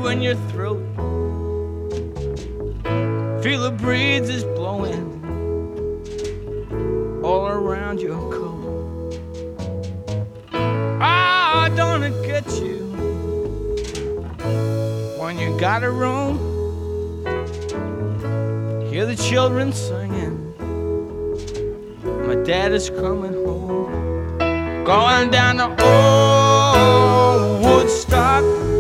in your throat. Feel the breeze is blowing all around your coat. Ah, don't it get you when you got a room? Hear the children singing, my dad is coming home. Going down to old Woodstock,